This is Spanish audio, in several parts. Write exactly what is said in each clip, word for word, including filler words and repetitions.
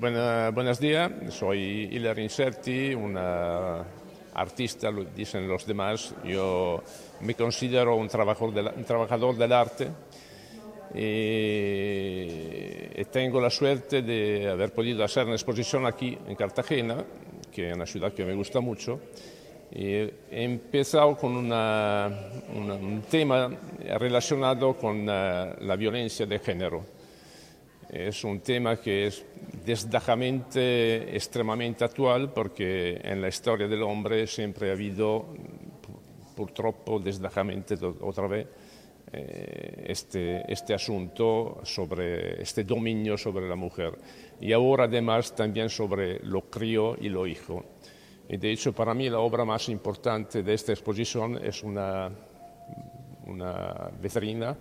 Buena, buenos días, soy Hilario Inserti, un artista, lo dicen los demás. Yo me considero un trabajador, de la, un trabajador del arte y, y tengo la suerte de haber podido hacer una exposición aquí en Cartagena, que es una ciudad que me gusta mucho. Y he empezado con una, una, un tema relacionado con uh, la violencia de género. Es un tema que es desgraciadamente extremadamente actual porque en la historia del hombre siempre ha habido, purtroppo, desgraciadamente otra vez, eh, este, este asunto sobre este dominio sobre la mujer. Y ahora además también sobre lo crío y lo hijo. Y de hecho, para mí la obra más importante de esta exposición es una, una vitrina,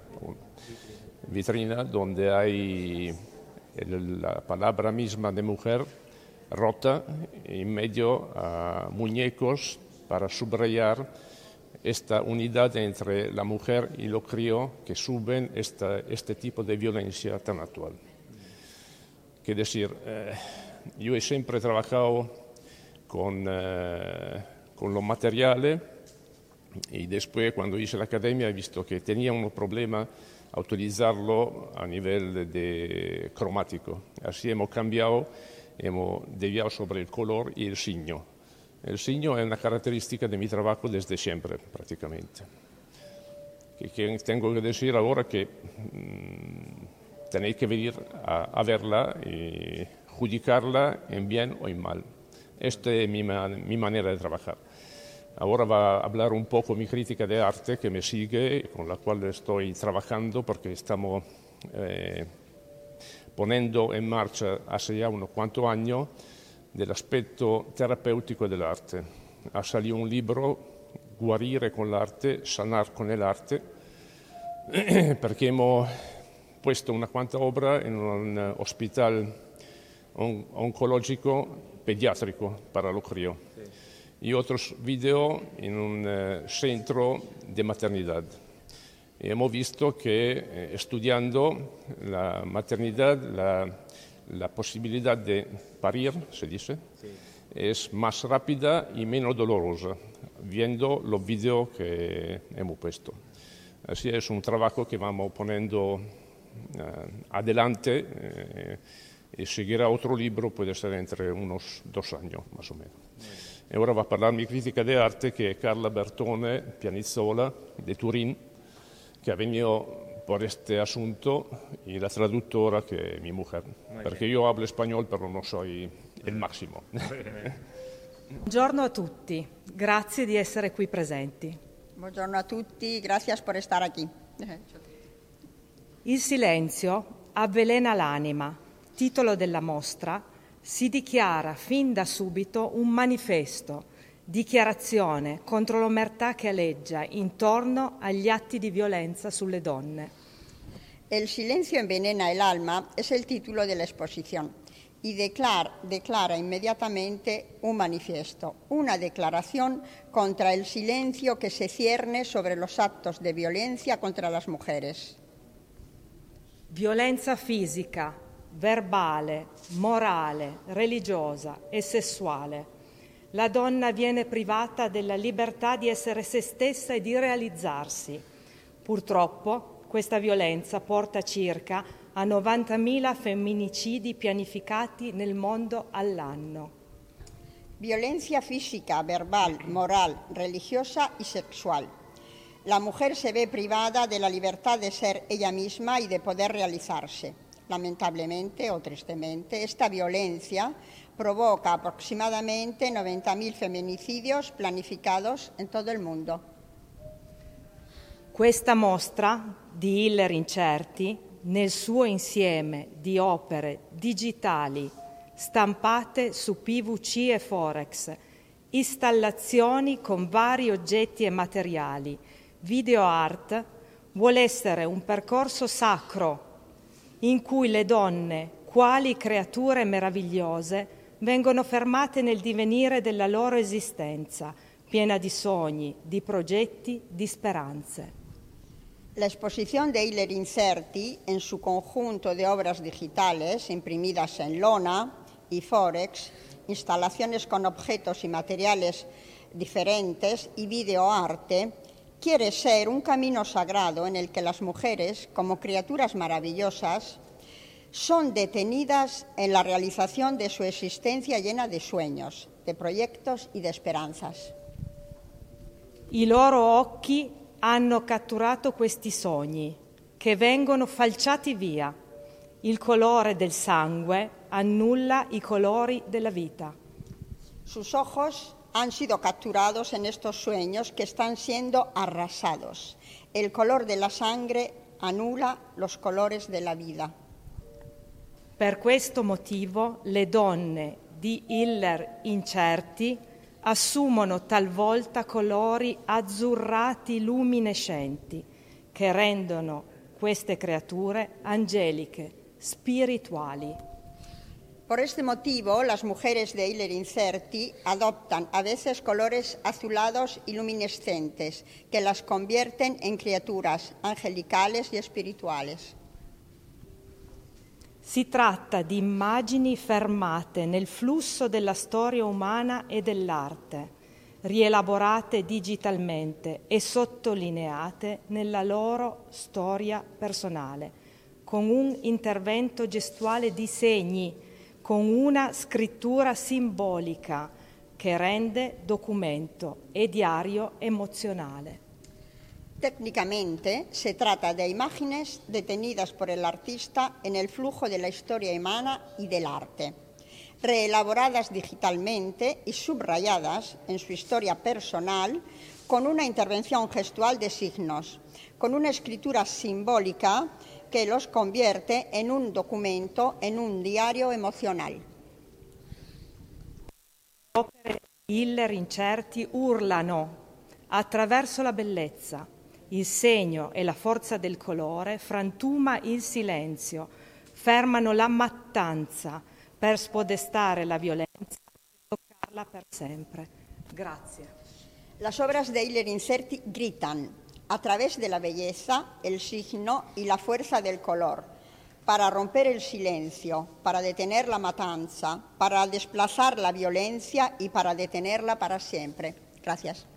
vitrina donde hay el, la palabra misma de mujer rota y en medio uh, muñecos para subrayar esta unidad entre la mujer y lo crío que suben esta, este tipo de violencia tan actual. Quiero decir, eh, yo he siempre trabajado Con, eh, con los materiales y después cuando hice la academia he visto que tenía un problema a utilizarlo a nivel de cromático. Así hemos cambiado, hemos deviado sobre el color y el signo. El signo es una característica de mi trabajo desde siempre prácticamente. Que, que tengo que decir ahora que mmm, tenéis que venir a, a verla y juzgarla en bien o en mal. Esta es mi, man, mi manera de trabajar. Ahora va a hablar un poco mi crítica de arte que me sigue, con la cual estoy trabajando porque estamos eh, poniendo en marcha hace ya unos cuantos años del aspecto terapéutico del arte. Ha salido un libro, Guarire con l'arte, sanar con el arte, perché hemos puesto una quanta obra in un hospital on oncologico pediátrico para lo crío sí. Y otros videos en un uh, centro de maternidad. Y hemos visto que eh, estudiando la maternidad, la, la posibilidad de parir, se dice, sí. Es más rápida y menos dolorosa, viendo los videos que hemos puesto. Así es un trabajo que vamos poniendo uh, adelante. Eh, y seguirá otro libro, puede ser entre unos dos años, más o menos. Y ahora va a hablar mi crítica de arte, que es Carla Bertone, pianizola de Turín, que ha venido por este asunto, y la traductora, que es mi mujer. Porque yo hablo español, pero no soy el máximo. Buongiorno a tutti, grazie di essere qui presenti. Buongiorno a tutti, gracias por estar aquí. Il silenzio avvelena l'anima. Titolo della mostra, si dichiara fin da subito un manifesto, dichiarazione contro l'omertà che aleggia intorno agli atti di violenza sulle donne. El silencio envenena el alma es el título de la exposición y declara, declara inmediatamente un manifiesto, una declaración contra el silencio que se cierne sobre los actos de violencia contra las mujeres. Violenza fisica, verbale, morale, religiosa e sessuale. La donna viene privata della libertà di essere se stessa e di realizzarsi. Purtroppo questa violenza porta circa a novantamila femminicidi pianificati nel mondo all'anno. Violencia física, verbal, moral, religiosa y sexual. La mujer se ve privada de la libertad de ser ella misma y de poder realizarse. Lamentablemente o tristemente, esta violencia provoca aproximadamente novemila femminicidios planificados en todo il mondo. Questa mostra di Hilario Inserti, nel suo insieme di opere digitali stampate su P V C e Forex, installazioni con vari oggetti e materiali, video art, vuole essere un percorso sacro in cui le donne, quali creature meravigliose, vengono fermate nel divenire della loro esistenza, piena di sogni, di progetti, di speranze. La exposición de Hilario Inserti, en su conjunto de obras digitales imprimidas en lona, y Forex, instalaciones con objetos y materiales diferentes y videoarte, quiere ser un camino sagrado en el que las mujeres, como criaturas maravillosas, son detenidas en la realizzazione de su existencia llena de sueños, de proyectos y de esperanzas. I loro occhi hanno catturato questi sogni, che vengono falciati via. Il colore del sangue annulla i colori della vita. Sus ojos han sido capturados en estos sueños que están siendo arrasados. El color de la sangre anula los colores de la vida. Per questo motivo le donne di Hiller Incerti assumono talvolta colori azzurrati luminescenti che rendono queste creature angeliche, spirituali. Por este motivo, las mujeres de Hiller Incerti adoptan a veces colores azulados y luminescentes que las convierten en criaturas angelicales y espirituales. Si tratta di immagini fermate nel flusso della storia umana e dell'arte, rielaborate digitalmente e sottolineate nella loro storia personale, con un intervento gestuale di segni, con una scrittura simbolica che rende documento e diario emozionale. Técnicamente, se trata de imágenes detenidas por el artista en el flujo de la historia humana y del arte, reelaboradas digitalmente y subrayadas en su historia personal con una intervención gestual de signos, con una escritura simbólica que los convierte en un documento, en un diario emocional. Le opere di Hiller Incerti urlano attraverso la bellezza. Il segno e la forza del colore frantuma il silenzio, fermano la mattanza per spodestare la violenza e toccarla per sempre. Grazie. Las obras de Hiller Incerti gritan a través de la belleza, el signo y la fuerza del color, para romper el silencio, para detener la matanza, para desplazar la violencia y para detenerla para siempre. Gracias.